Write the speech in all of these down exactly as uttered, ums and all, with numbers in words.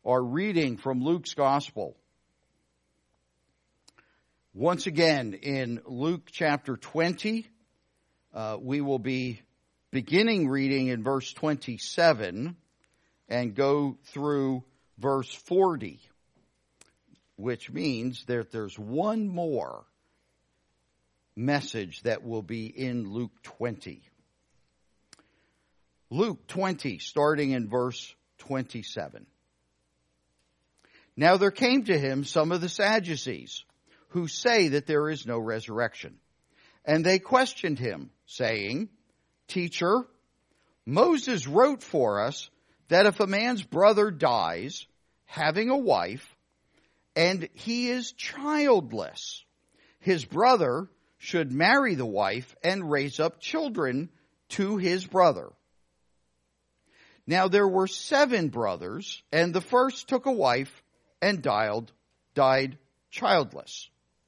our reading from Luke's Gospel. Once again, in Luke chapter twenty, uh, we will be beginning reading in verse twenty-seven and go through verse forty, which means that there's one more message that will be in Luke twenty. Luke twenty, starting in verse twenty-seven. Now there came to him some of the Sadducees, who say that there is no resurrection. And they questioned him, saying, Teacher, Moses wrote for us that if a man's brother dies, having a wife, and he is childless, his brother should marry the wife and raise up children to his brother. Now there were seven brothers, and the first took a wife and died, died childless.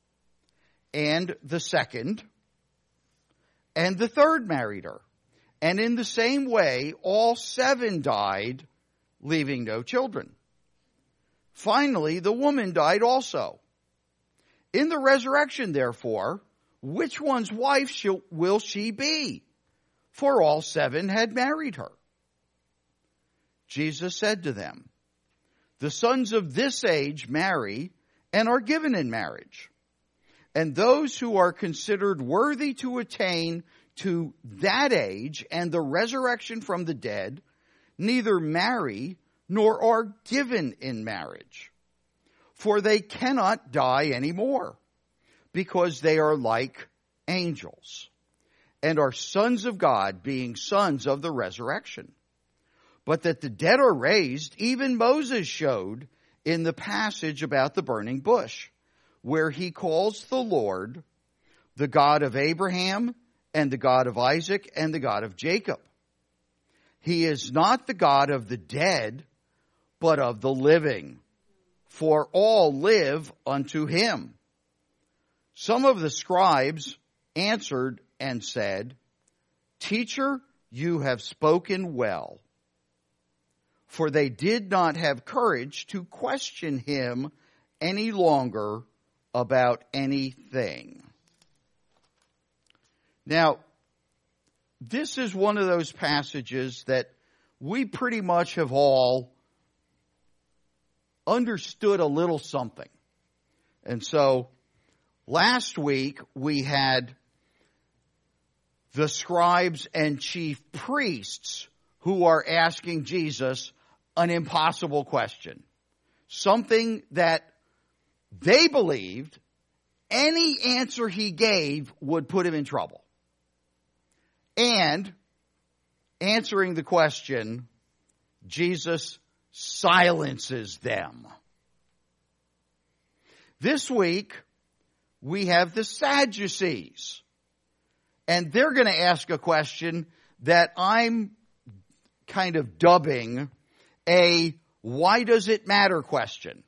And the second, and the third married her. And in the same way, all seven died, leaving no children. Finally, the woman died also. In the resurrection, therefore, which one's wife shall, will she be? For all seven had married her. Jesus said to them, The sons of this age marry and are given in marriage. And those who are considered worthy to attain to that age and the resurrection from the dead neither marry nor are given in marriage. For they cannot die anymore, because they are like angels, and are sons of God, being sons of the resurrection. But that the dead are raised, even Moses showed in the passage about the burning bush, where he calls the Lord the God of Abraham and the God of Isaac and the God of Jacob. He is not the God of the dead, but of the living, for all live unto him. Some of the scribes answered and said, Teacher, you have spoken well. For they did not have courage to question him any longer about anything. Now, this is one of those passages that we pretty much have all understood a little something. And so, last week we had the scribes and chief priests who are asking Jesus an impossible question. Something that they believed any answer he gave would put him in trouble. And answering the question, Jesus silences them. This week, we have the Sadducees. And they're going to ask a question that I'm kind of dubbing a why does it matter question.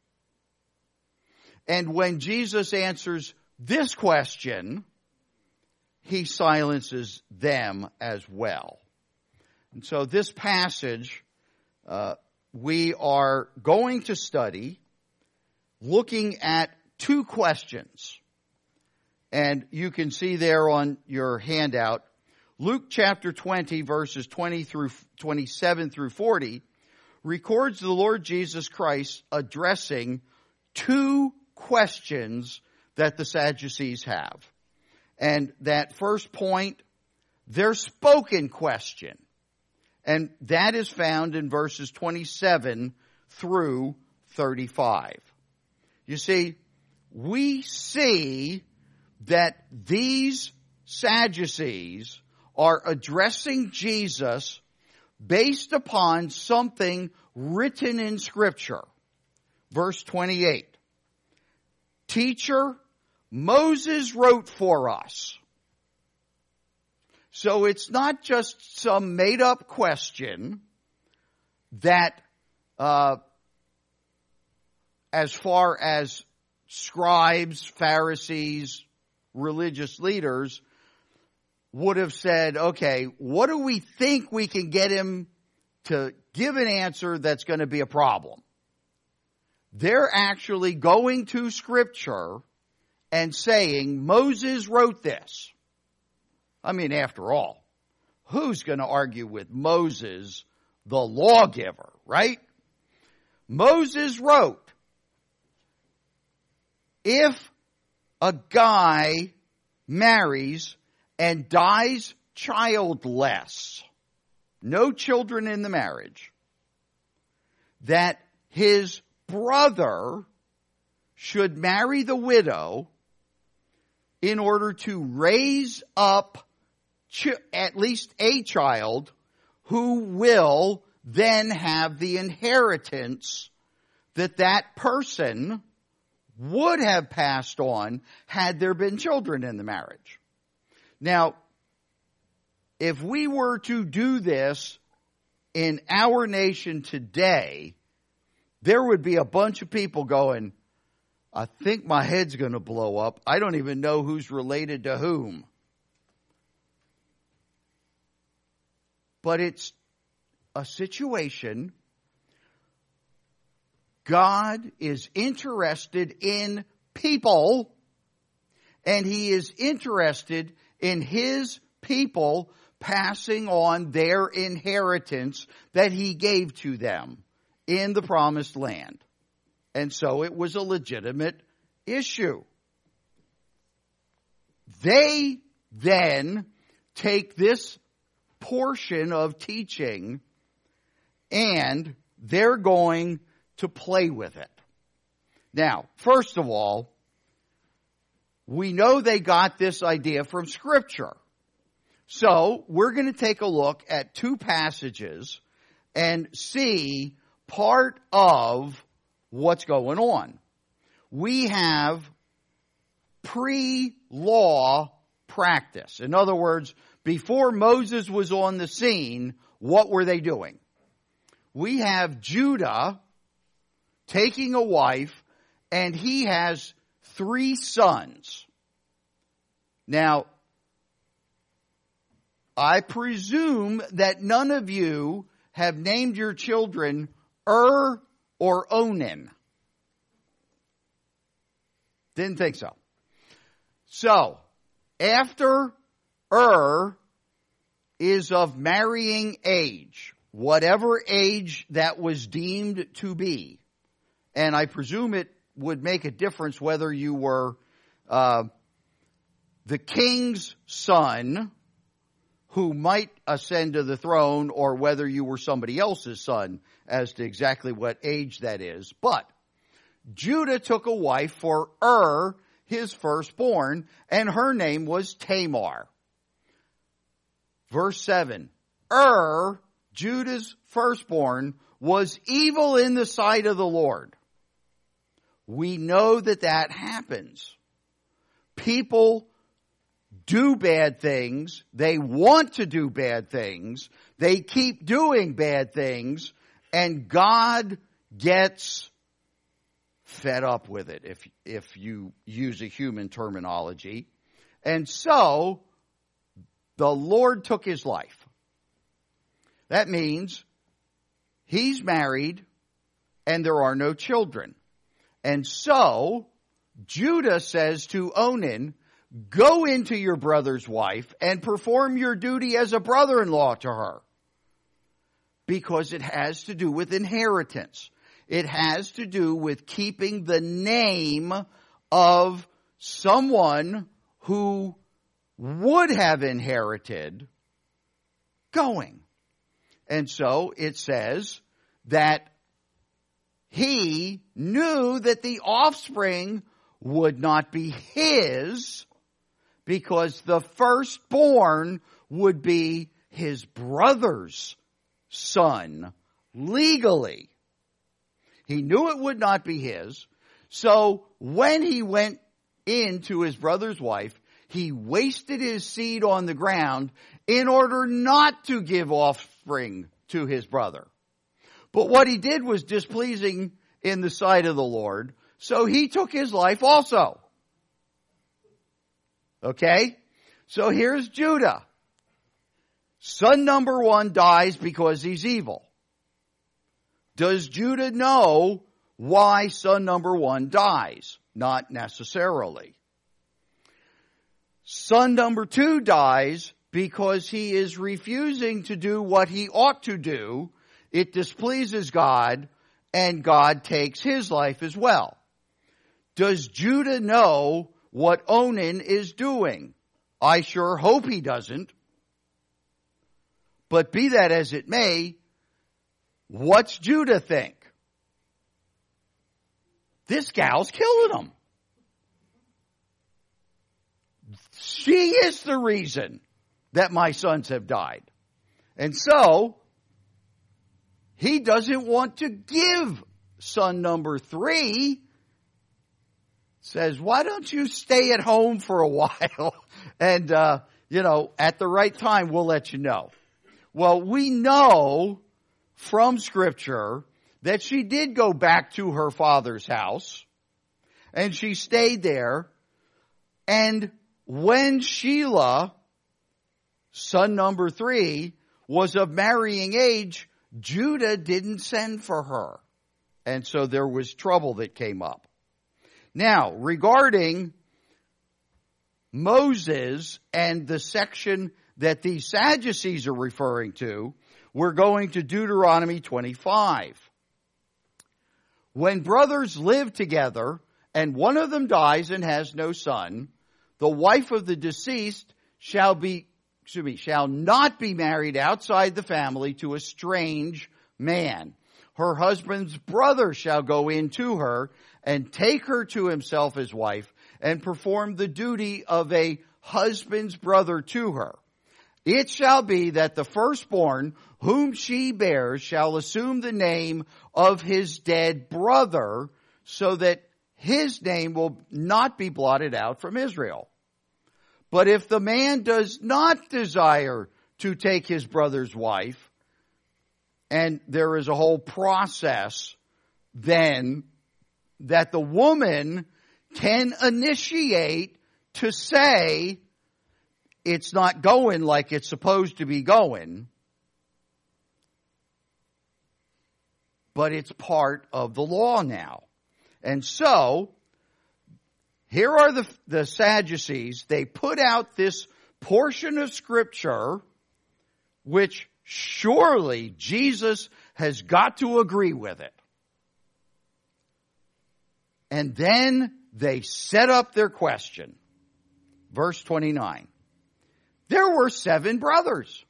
And when Jesus answers this question, he silences them as well. And so this passage, uh, we are going to study looking at two questions. And you can see there on your handout, Luke chapter twenty, verses twenty through twenty-seven through forty, records the Lord Jesus Christ addressing two questions that the Sadducees have. And that first point, their spoken question. And that is found in verses twenty-seven through thirty-five. You see, we see that these Sadducees are addressing Jesus based upon something written in Scripture. Verse twenty-eight. Teacher, Moses wrote for us. So it's not just some made-up question that, uh, as far as scribes, Pharisees, religious leaders would have said, okay, what do we think we can get him to give an answer that's going to be a problem? they're actually going to Scripture and saying, Moses wrote this. I mean, after all, who's going to argue with Moses, the lawgiver, right? Moses wrote, if a guy marries and dies childless, no children in the marriage, that his brother should marry the widow in order to raise up ch- at least a child who will then have the inheritance that that person would have passed on had there been children in the marriage. Now, if we were to do this in our nation today, there would be a bunch of people going, I think my head's going to blow up. I don't even know who's related to whom. But it's a situation. God is interested in people, and He is interested in His people passing on their inheritance that He gave to them in the promised land. And so it was a legitimate issue. They then take this portion of teaching and they're going to play with it. Now, first of all, we know they got this idea from Scripture. So we're going to take a look at two passages and see part of what's going on. We have pre-law practice. In other words, before Moses was on the scene, what were they doing? We have Judah taking a wife, and he has three sons. Now, I presume that none of you have named your children Ur or Onan. Didn't think so. So, after Ur is of marrying age, whatever age that was deemed to be, and I presume it would make a difference whether you were uh, the king's son who might ascend to the throne, or whether you were somebody else's son, as to exactly what age that is. But Judah took a wife for Ur, his firstborn, and her name was Tamar. Verse seven, Ur, Judah's firstborn, was evil in the sight of the Lord. We know that that happens. People do bad things. They want to do bad things. They keep doing bad things. And God gets fed up with it, if, if you use a human terminology. And so, the Lord took his life. That means he's married and there are no children. And so, Judah says to Onan, go into your brother's wife and perform your duty as a brother-in-law to her. Because it has to do with inheritance. It has to do with keeping the name of someone who would have inherited going. And so it says that he knew that the offspring would not be his, because the firstborn would be his brother's son legally. He knew it would not be his. So when he went into his brother's wife, he wasted his seed on the ground in order not to give offspring to his brother. But what he did was displeasing in the sight of the Lord, so he took his life also. Okay? So here's Judah. Son number one dies because he's evil. Does Judah know why son number one dies. Not necessarily. Son number two dies because he is refusing to do what he ought to do. It displeases God, and God takes his life as well. Does Judah know what Onan is doing? I sure hope he doesn't. But be that as it may, what's Judah think? This gal's killing him. She is the reason that my sons have died. And so, he doesn't want to give son number three. Says, why don't you stay at home for a while? And, uh, you know, at the right time, we'll let you know. Well, we know from Scripture that she did go back to her father's house. And she stayed there. And when Shelah, son number three, was of marrying age, Judah didn't send for her. And so there was trouble that came up. Now, regarding Moses and the section that these Sadducees are referring to, we're going to Deuteronomy twenty-five. When brothers live together and one of them dies and has no son, the wife of the deceased shall be, excuse me, shall not be married outside the family to a strange man. Her husband's brother shall go in to her and take her to himself as wife and perform the duty of a husband's brother to her. It shall be that the firstborn whom she bears shall assume the name of his dead brother, so that his name will not be blotted out from Israel. But if the man does not desire to take his brother's wife, and there is a whole process then that the woman can initiate to say it's not going like it's supposed to be going, but it's part of the law now. And so, here are the, the Sadducees. They put out this portion of Scripture, which surely Jesus has got to agree with it. And then they set up their question. Verse twenty-nine. There were seven brothers.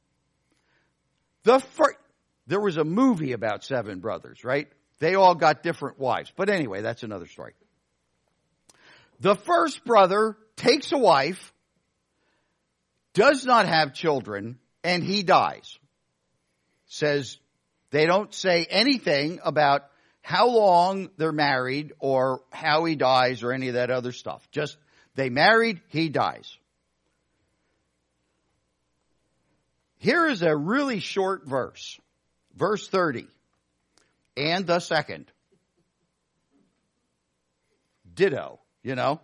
The first, there was a movie about seven brothers, right? They all got different wives. But anyway, that's another story. The first brother takes a wife, does not have children, and he dies. Says, they don't say anything about how long they're married or how he dies or any of that other stuff. Just, they married, he dies. Here is a really short verse. Verse thirty. And the second. Ditto, you know.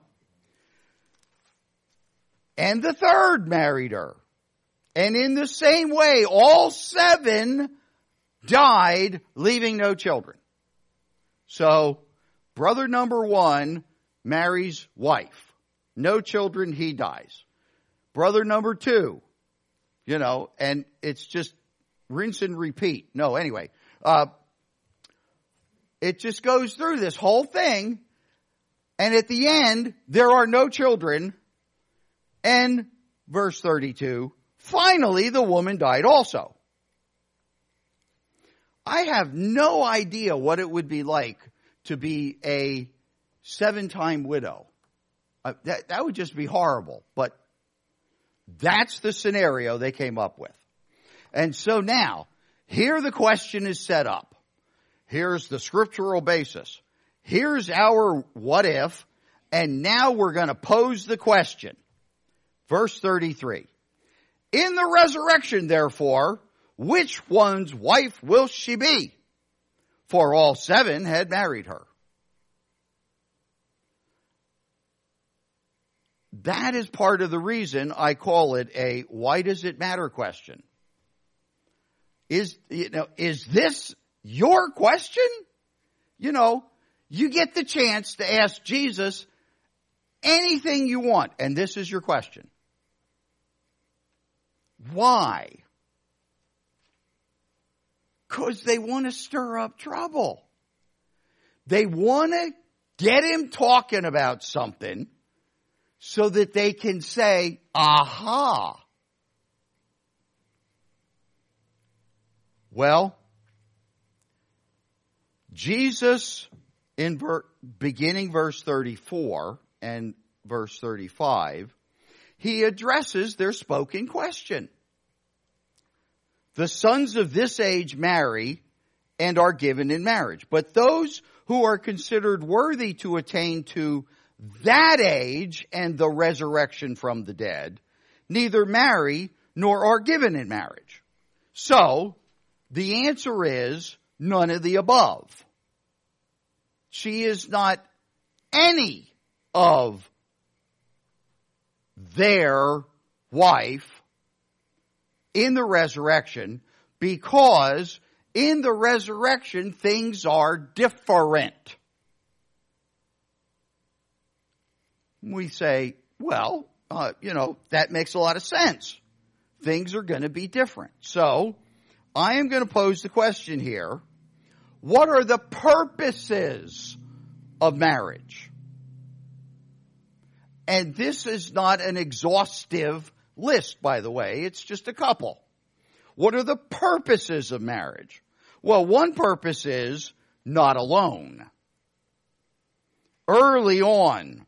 And the third married her. And in the same way, all seven died, leaving no children. So, brother number one marries wife. No children, he dies. Brother number two, you know, and it's just rinse and repeat. No, anyway. Uh, it just goes through this whole thing. And at the end, there are no children. And verse thirty-two, finally the woman died also. I have no idea what it would be like to be a seven-time widow. Uh, that, that would just be horrible. But that's the scenario they came up with. And so now, here the question is set up. Here's the scriptural basis. Here's our what if. And now we're going to pose the question. Verse thirty-three. In the resurrection, therefore, which one's wife will she be? For all seven had married her. That is part of the reason I call it a why does it matter question. Is, you know, is this your question? you know, you get the chance to ask Jesus anything you want. And this is your question. Why? Because they want to stir up trouble. They want to get him talking about something so that they can say, aha. Well, Jesus, in ver- beginning verse thirty-four and verse thirty-five, he addresses their spoken question. The sons of this age marry and are given in marriage, but those who are considered worthy to attain to that age and the resurrection from the dead, neither marry nor are given in marriage. So, the answer is none of the above. She is not any of their wife in the resurrection, because in the resurrection things are different. We say, well, uh, you know, that makes a lot of sense. Things are going to be different. So, I am going to pose the question here. What are the purposes of marriage? And this is not an exhaustive list, by the way. It's just a couple. What are the purposes of marriage? Well, one purpose is not alone. Early on,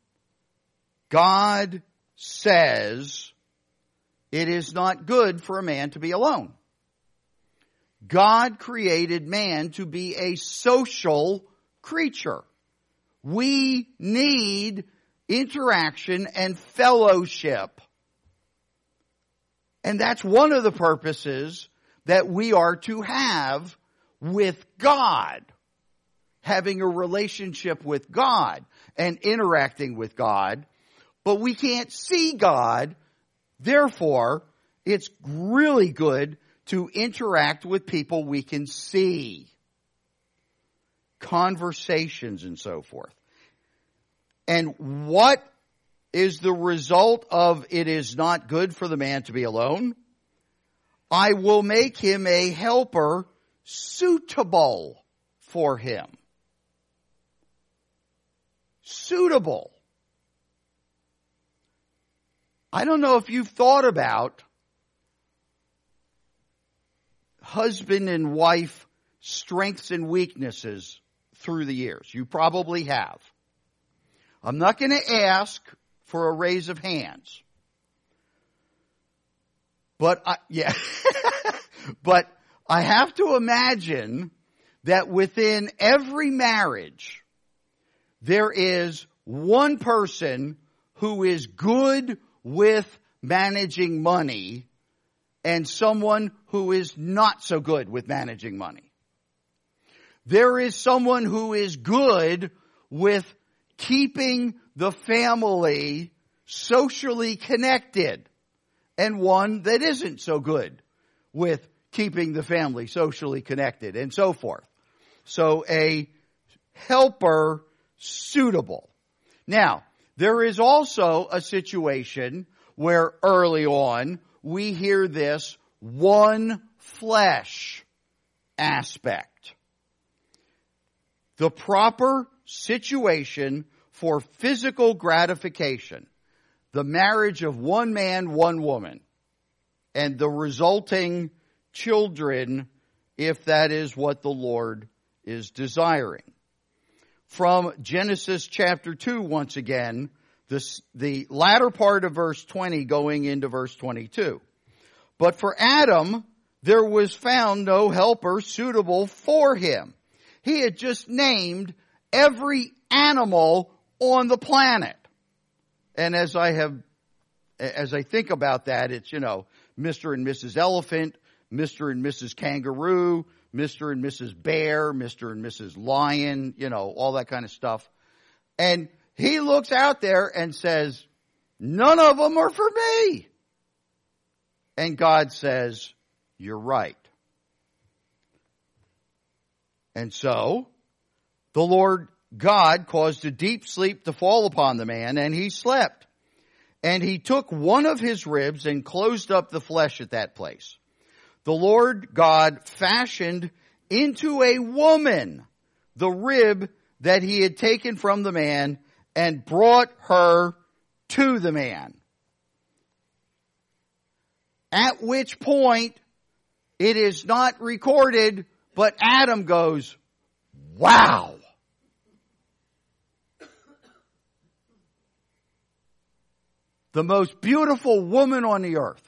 God says it is not good for a man to be alone. God created man to be a social creature. We need interaction and fellowship. And that's one of the purposes that we are to have with God. Having a relationship with God and interacting with God. But we can't see God. Therefore, it's really good to interact with people we can see. Conversations and so forth. And what is the result of it is not good for the man to be alone? I will make him a helper suitable for him. Suitable. I don't know if you've thought about husband and wife strengths and weaknesses through the years. You probably have. I'm not going to ask for a raise of hands. But I, yeah, but I have to imagine that within every marriage, there is one person who is good with managing money and someone who is not so good with managing money. There is someone who is good with keeping the family socially connected, and one that isn't so good with keeping the family socially connected, and so forth. So a helper suitable. Now, there is also a situation where early on we hear this one flesh aspect. The proper situation for physical gratification. The marriage of one man, one woman. And the resulting children, if that is what the Lord is desiring. From Genesis chapter two, once again, this, the latter part of verse twenty going into verse twenty-two. But for Adam, there was found no helper suitable for him. He had just named every animal on the planet. And as I have, as I think about that, it's, you know, Mister and Missus Elephant, Mister and Missus Kangaroo, Mister and Missus Bear, Mister and Missus Lion, you know, all that kind of stuff. And he looks out there and says, none of them are for me. And God says, you're right. And so, the Lord God caused a deep sleep to fall upon the man, and he slept. And he took one of his ribs and closed up the flesh at that place. The Lord God fashioned into a woman the rib that he had taken from the man and brought her to the man. At which point, it is not recorded, but Adam goes, wow. The most beautiful woman on the earth.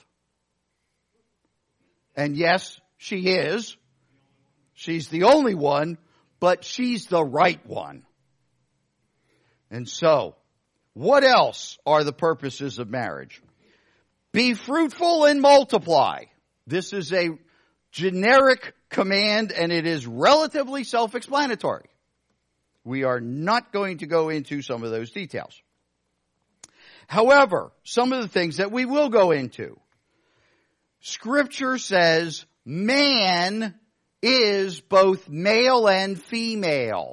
And yes, she is. She's the only one, but she's the right one. And so, what else are the purposes of marriage? Be fruitful and multiply. This is a generic command, and it is relatively self-explanatory. We are not going to go into some of those details. However, some of the things that we will go into. Scripture says man is both male and female.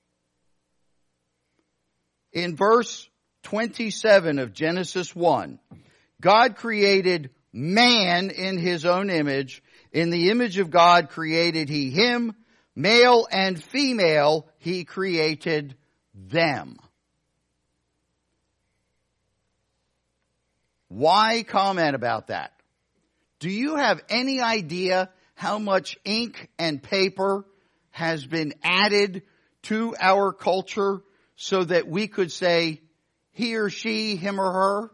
In verse twenty-seven of Genesis one, God created man in his own image. In the image of God created he him. Male and female he created them. Why comment about that? Do you have any idea how much ink and paper has been added to our culture so that we could say he or she, him or her,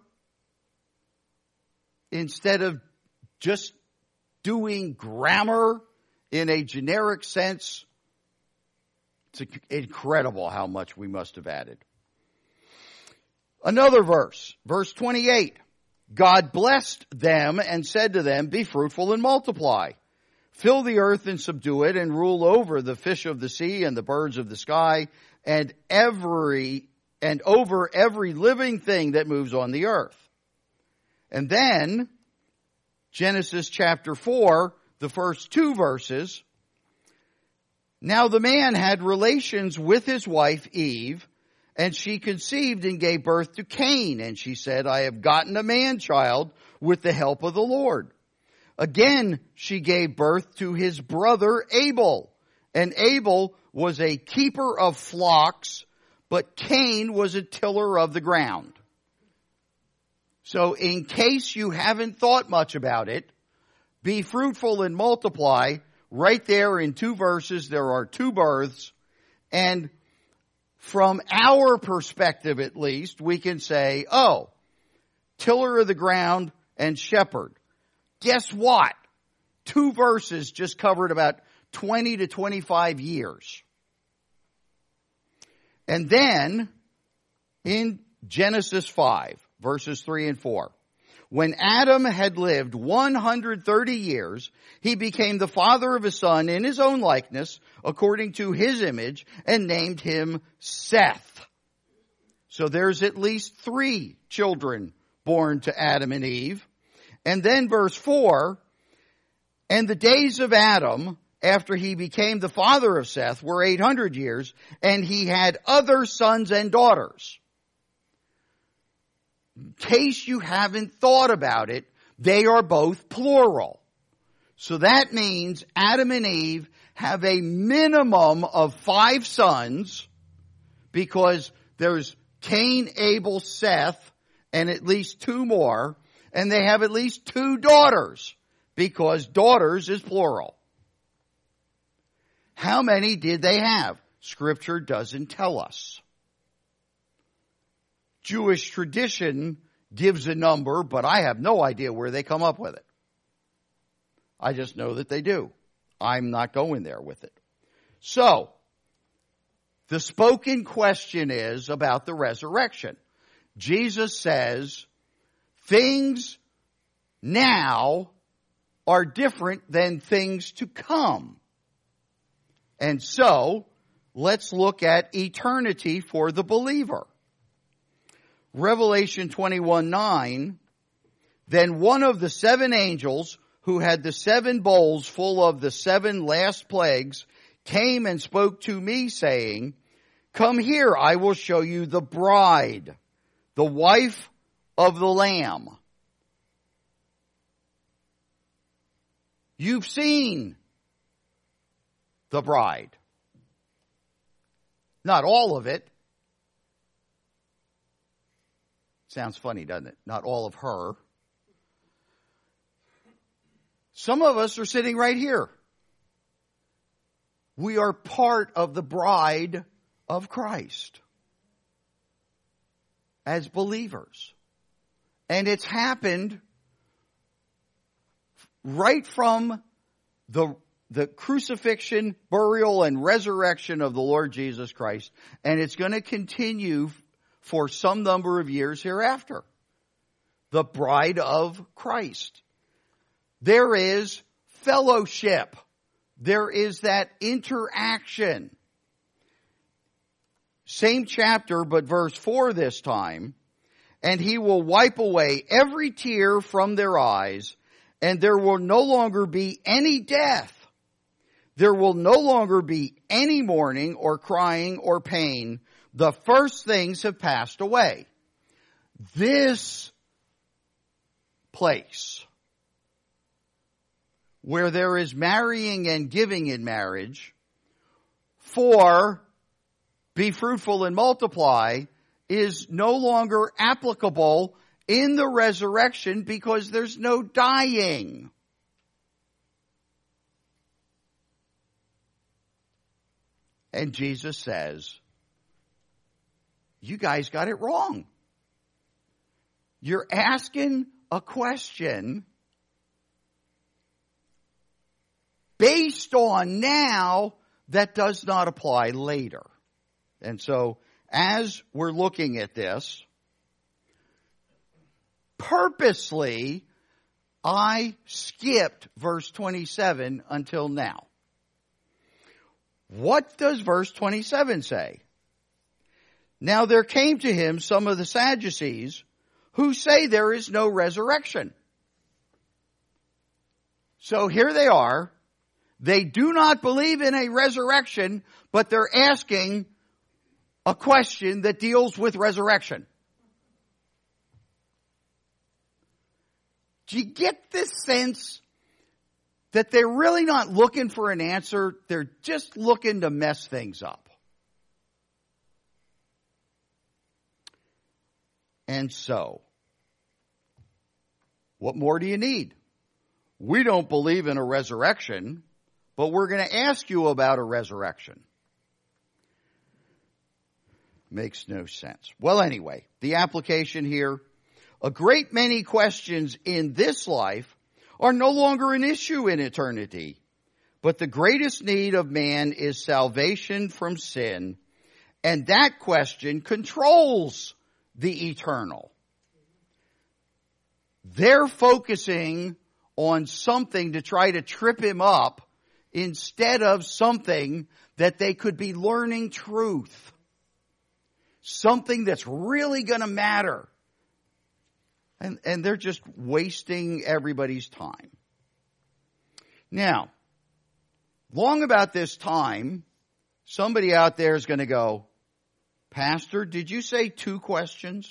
instead of just doing grammar in a generic sense? It's incredible how much we must have added. Another verse, verse twenty-eight. God blessed them and said to them, be fruitful and multiply. Fill the earth and subdue it, and rule over the fish of the sea and the birds of the sky, and every and over every living thing that moves on the earth. And then, Genesis chapter four, the first two verses. Now the man had relations with his wife Eve, and she conceived and gave birth to Cain. And she said, I have gotten a man-child with the help of the Lord. Again, she gave birth to his brother Abel. And Abel was a keeper of flocks, but Cain was a tiller of the ground. So in case you haven't thought much about it, be fruitful and multiply. Right there in two verses, there are two births. And from our perspective, at least, we can say, oh, tiller of the ground and shepherd. Guess what? Two verses just covered about twenty to twenty-five years. And then, in Genesis five, verses three and four, when Adam had lived one hundred thirty years, he became the father of a son in his own likeness, according to his image, and named him Seth. So there's at least three children born to Adam and Eve. And then verse four, and the days of Adam, after he became the father of Seth, were eight hundred years, and he had other sons and daughters. In case you haven't thought about it, they are both plural. So that means Adam and Eve have a minimum of five sons, because there's Cain, Abel, Seth, and at least two more, and they have at least two daughters, because daughters is plural. How many did they have? Scripture doesn't tell us. Jewish tradition gives a number, but I have no idea where they come up with it. I just know that they do. I'm not going there with it. So, the spoken question is about the resurrection. Jesus says, things now are different than things to come. And so, let's look at eternity for the believer. Revelation twenty-one nine, then one of the seven angels who had the seven bowls full of the seven last plagues came and spoke to me, saying, Come here, I will show you the bride, the wife of the Lamb. You've seen the bride. Not all of it. Sounds funny, doesn't it? Not all of her. Some of us are sitting right here. We are part of the bride of Christ as believers. And it's happened right from the, the crucifixion, burial, and resurrection of the Lord Jesus Christ. And it's going to continue for some number of years hereafter. The bride of Christ. There is fellowship. There is that interaction. Same chapter, but verse four this time. And he will wipe away every tear from their eyes, and there will no longer be any death. There will no longer be any mourning or crying or pain. The first things have passed away. This place where there is marrying and giving in marriage for be fruitful and multiply is no longer applicable in the resurrection because there's no dying. And Jesus says, you guys got it wrong. You're asking a question based on now that does not apply later. And so, as we're looking at this, purposely, I skipped verse twenty-seven until now. What does verse twenty-seven say? Now there came to him some of the Sadducees who say there is no resurrection. So here they are. They do not believe in a resurrection, but they're asking a question that deals with resurrection. Do you get this sense that they're really not looking for an answer? They're just looking to mess things up. And so, what more do you need? We don't believe in a resurrection, but we're going to ask you about a resurrection. Makes no sense. Well, anyway, the application here, a great many questions in this life are no longer an issue in eternity, but the greatest need of man is salvation from sin, and that question controls the eternal. They're focusing on something to try to trip him up instead of something that they could be learning truth. Something that's really going to matter. And, and they're just wasting everybody's time. Now, long about this time, somebody out there is going to go, Pastor, did you say two questions?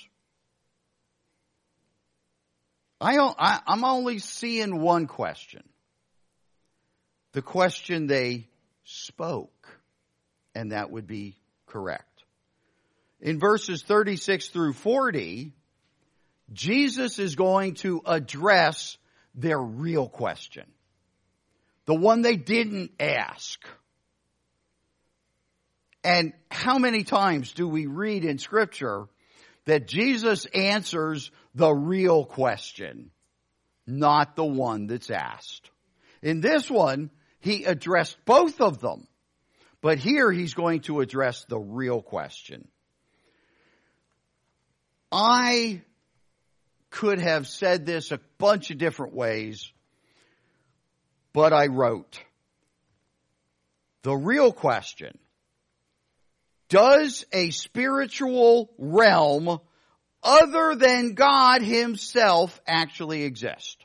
I, I, I'm only seeing one question. The question they spoke. And that would be correct. In verses thirty-six through forty, Jesus is going to address their real question. The one they didn't ask. And how many times do we read in Scripture that Jesus answers the real question, not the one that's asked? In this one, he addressed both of them. But here he's going to address the real question. I could have said this a bunch of different ways, but I wrote, the real question, does a spiritual realm other than God himself actually exist?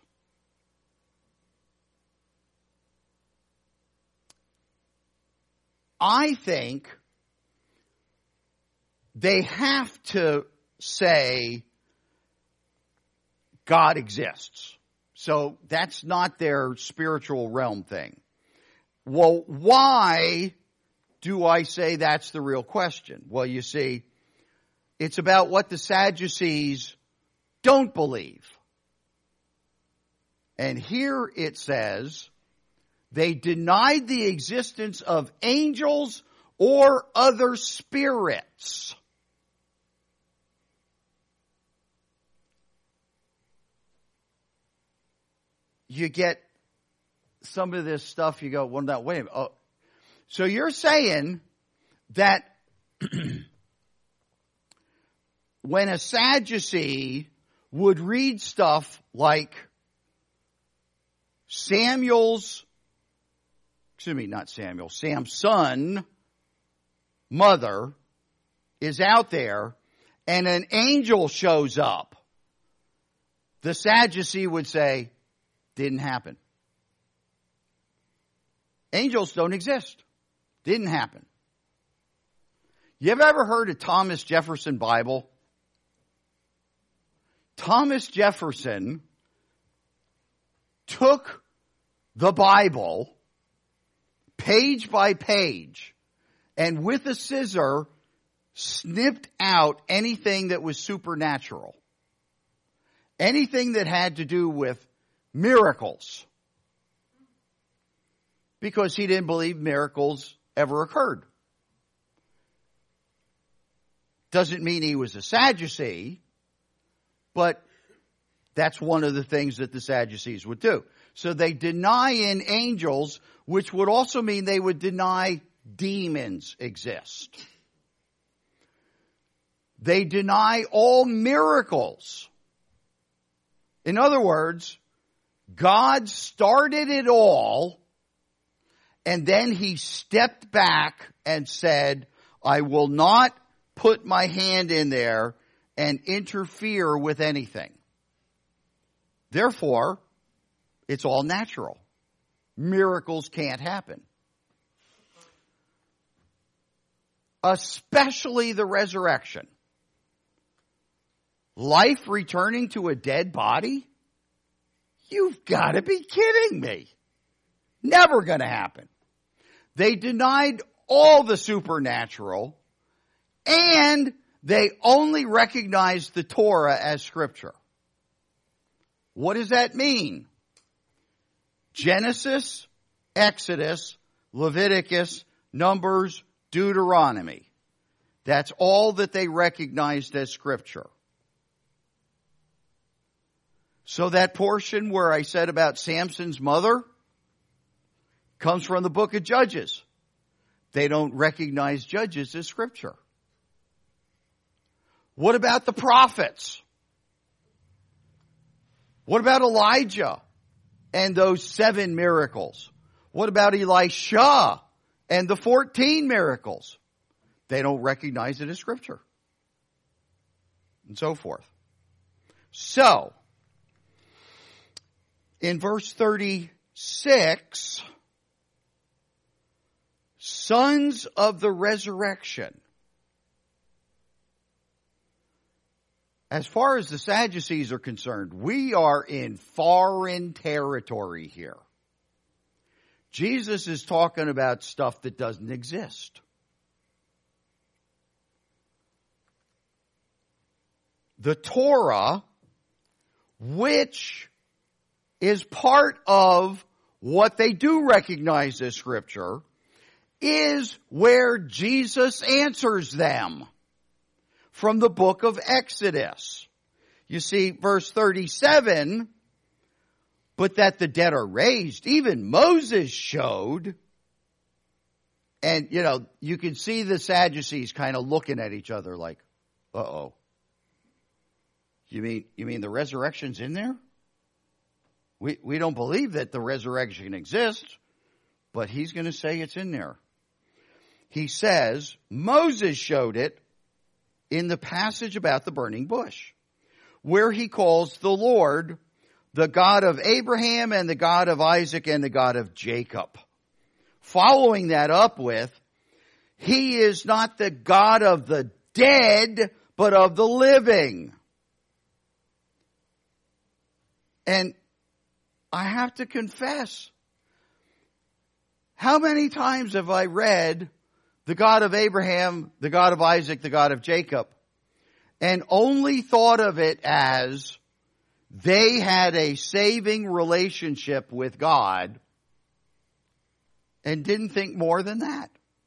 I think they have to say God exists. So that's not their spiritual realm thing. Well, why do I say that's the real question? Well, you see, it's about what the Sadducees don't believe. And here it says, they denied the existence of angels or other spirits. You get some of this stuff, you go, well, no, wait a minute. Oh. So you're saying that when a Sadducee would read stuff like Samuel's, excuse me, not Samuel, Samson, mother, is out there, and an angel shows up, the Sadducee would say, didn't happen. Angels don't exist. Didn't happen. You have ever heard of Thomas Jefferson Bible? Thomas Jefferson took the Bible page by page and with a scissor snipped out anything that was supernatural. Anything that had to do with miracles. Because he didn't believe miracles ever occurred. Doesn't mean he was a Sadducee, but that's one of the things that the Sadducees would do. So they deny in angels, which would also mean they would deny demons exist. They deny all miracles. In other words, God started it all, and then he stepped back and said, I will not put my hand in there and interfere with anything. Therefore, it's all natural. Miracles can't happen. Especially the resurrection. Life returning to a dead body? You've got to be kidding me. Never going to happen. They denied all the supernatural, and they only recognized the Torah as scripture. What does that mean? Genesis, Exodus, Leviticus, Numbers, Deuteronomy. That's all that they recognized as scripture. So that portion where I said about Samson's mother comes from the book of Judges. They don't recognize Judges as scripture. What about the prophets? What about Elijah and those seven miracles? What about Elisha and the fourteen miracles? They don't recognize it as scripture. And so forth. So, in verse thirty-six, sons of the resurrection. As far as the Sadducees are concerned, we are in foreign territory here. Jesus is talking about stuff that doesn't exist. The Torah, which is part of what they do recognize as scripture, is where Jesus answers them from the book of Exodus. You see, verse thirty-seven, but that the dead are raised, even Moses showed. And, you know, you can see the Sadducees kind of looking at each other like, uh-oh. You mean, you mean the resurrection's in there? We, we don't believe that the resurrection exists, but he's going to say it's in there. He says, Moses showed it in the passage about the burning bush, where he calls the Lord the God of Abraham and the God of Isaac and the God of Jacob. Following that up with, he is not the God of the dead, but of the living. And I have to confess, how many times have I read the God of Abraham, the God of Isaac, the God of Jacob, and only thought of it as they had a saving relationship with God and didn't think more than that?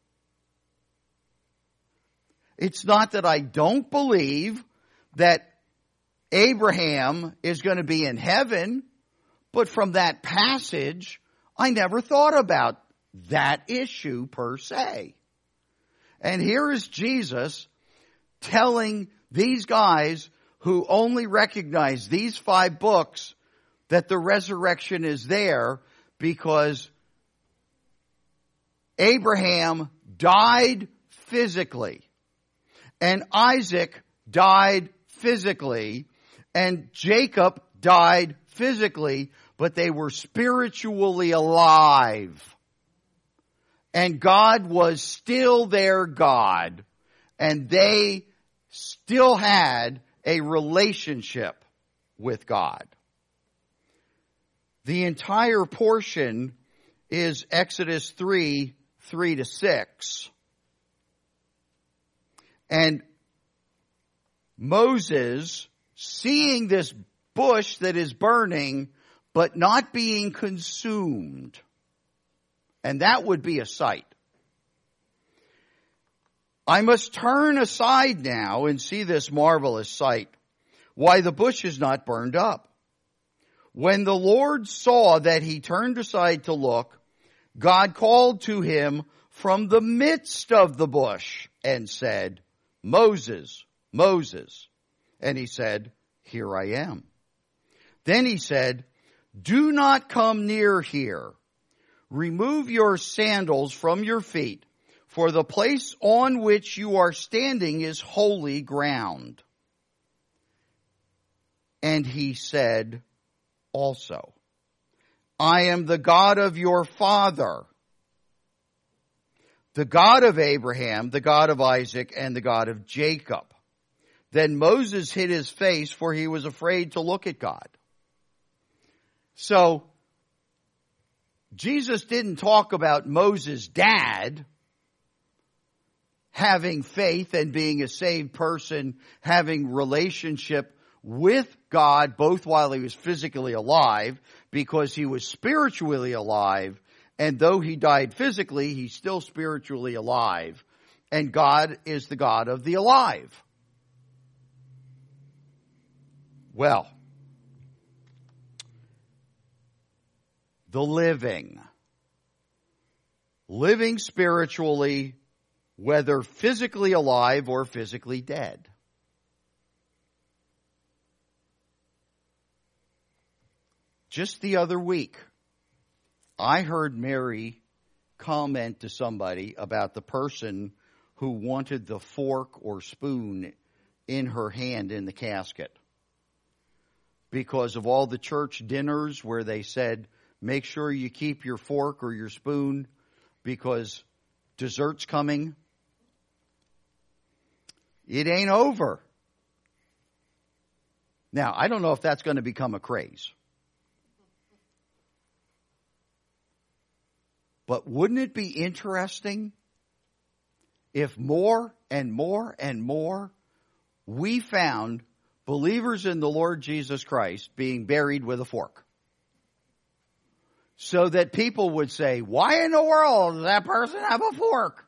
It's not that I don't believe that Abraham is going to be in heaven, but from that passage, I never thought about that issue per se. And here is Jesus telling these guys who only recognize these five books that the resurrection is there because Abraham died physically and Isaac died physically and Jacob died physically, but they were spiritually alive. And God was still their God, and they still had a relationship with God. The entire portion is Exodus three, three to six. And Moses, seeing this bush that is burning, but not being consumed. And that would be a sight. I must turn aside now and see this marvelous sight, why the bush is not burned up. When the Lord saw that he turned aside to look, God called to him from the midst of the bush and said, Moses, Moses. And he said, Here I am. Then he said, Do not come near here. Remove your sandals from your feet, for the place on which you are standing is holy ground. And he said also, I am the God of your father, the God of Abraham, the God of Isaac, and the God of Jacob. Then Moses hid his face, for he was afraid to look at God. So, Jesus didn't talk about Moses' dad having faith and being a saved person, having relationship with God, both while he was physically alive, because he was spiritually alive, and though he died physically, he's still spiritually alive. And God is the God of the alive. Well, the living. Living spiritually, whether physically alive or physically dead. Just the other week, I heard Mary comment to somebody about the person who wanted the fork or spoon in her hand in the casket. Because of all the church dinners where they said, make sure you keep your fork or your spoon because dessert's coming. It ain't over. Now, I don't know if that's going to become a craze. But wouldn't it be interesting if more and more and more we found believers in the Lord Jesus Christ being buried with a fork? So that people would say, why in the world does that person have a fork?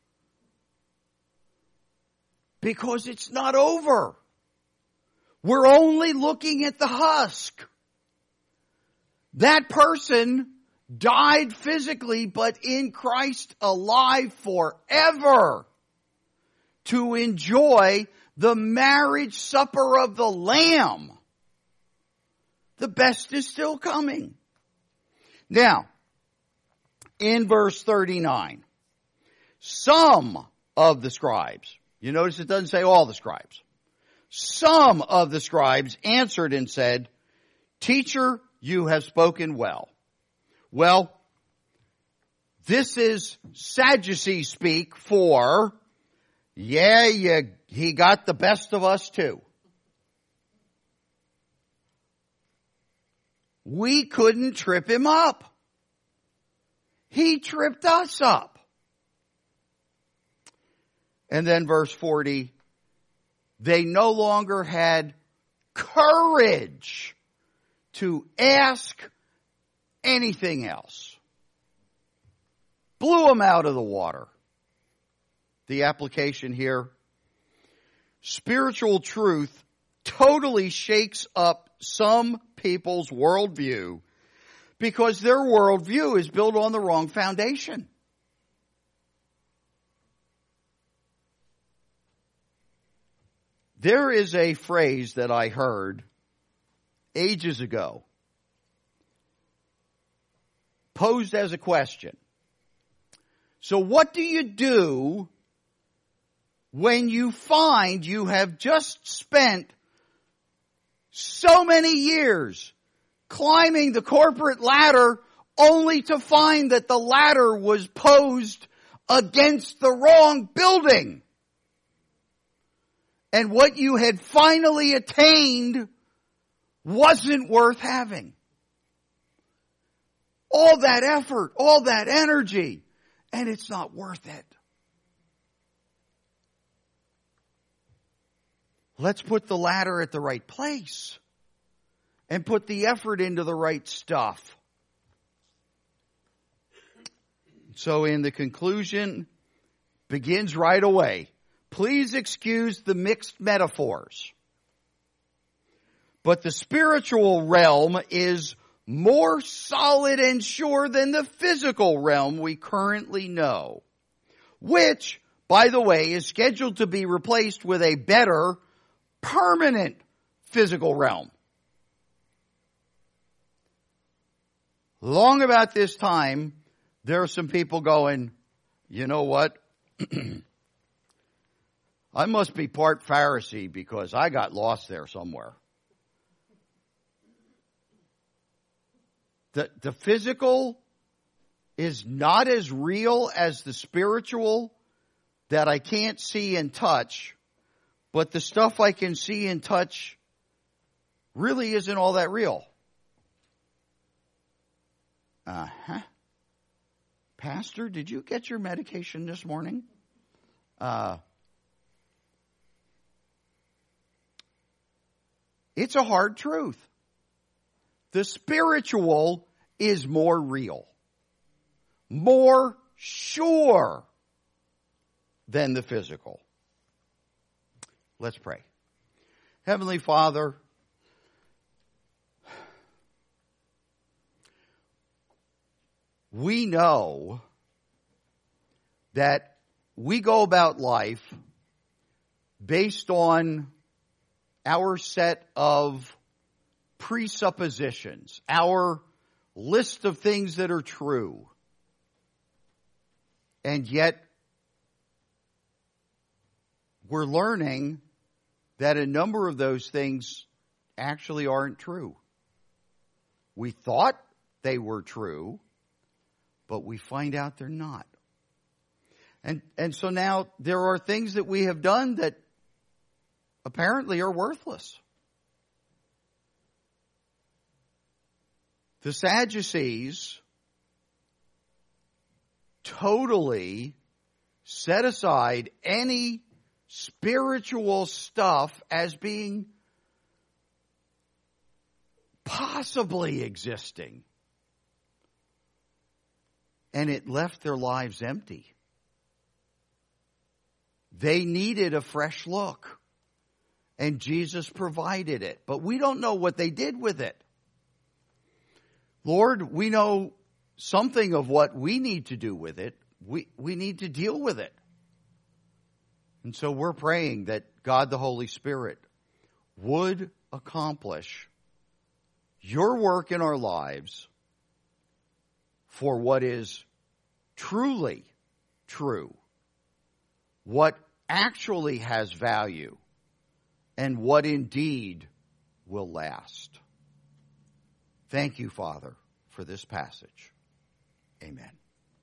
Because it's not over. We're only looking at the husk. That person died physically, but in Christ alive forever to enjoy the marriage supper of the Lamb. The best is still coming. Now, in verse thirty-nine, some of the scribes, you notice it doesn't say all the scribes. Some of the scribes answered and said, Teacher, you have spoken well. Well, this is Sadducee speak for, yeah, you he got the best of us too. We couldn't trip him up. He tripped us up. And then verse forty, they no longer had courage to ask anything else. Blew them out of the water. The application here, spiritual truth totally shakes up some people's worldview because their worldview is built on the wrong foundation. There is a phrase that I heard ages ago, posed as a question. So what do you do when you find you have just spent so many years climbing the corporate ladder only to find that the ladder was posed against the wrong building? And what you had finally attained wasn't worth having. All that effort, all that energy, and it's not worth it. Let's put the ladder at the right place and put the effort into the right stuff. So in the conclusion, begins right away. Please excuse the mixed metaphors. But the spiritual realm is more solid and sure than the physical realm we currently know, which, by the way, is scheduled to be replaced with a better, permanent physical realm. Long about this time, there are some people going, you know what? I must be part Pharisee because I got lost there somewhere. The, the physical is not as real as the spiritual that I can't see and touch, but the stuff I can see and touch really isn't all that real. Uh-huh. Pastor, did you get your medication this morning? Uh, it's a hard truth. The spiritual is more real, more sure than the physical. Let's pray. Heavenly Father, we know that we go about life based on our set of presuppositions, our list of things that are true. And yet, we're learning that a number of those things actually aren't true. We thought they were true, but we find out they're not. And and so now there are things that we have done that apparently are worthless. The Sadducees totally set aside any spiritual stuff as being possibly existing. And it left their lives empty. They needed a fresh look. And Jesus provided it. But we don't know what they did with it. Lord, we know something of what we need to do with it. We, we need to deal with it. And so we're praying that God the Holy Spirit would accomplish your work in our lives for what is truly true, what actually has value, and what indeed will last. Thank you, Father, for this passage. Amen.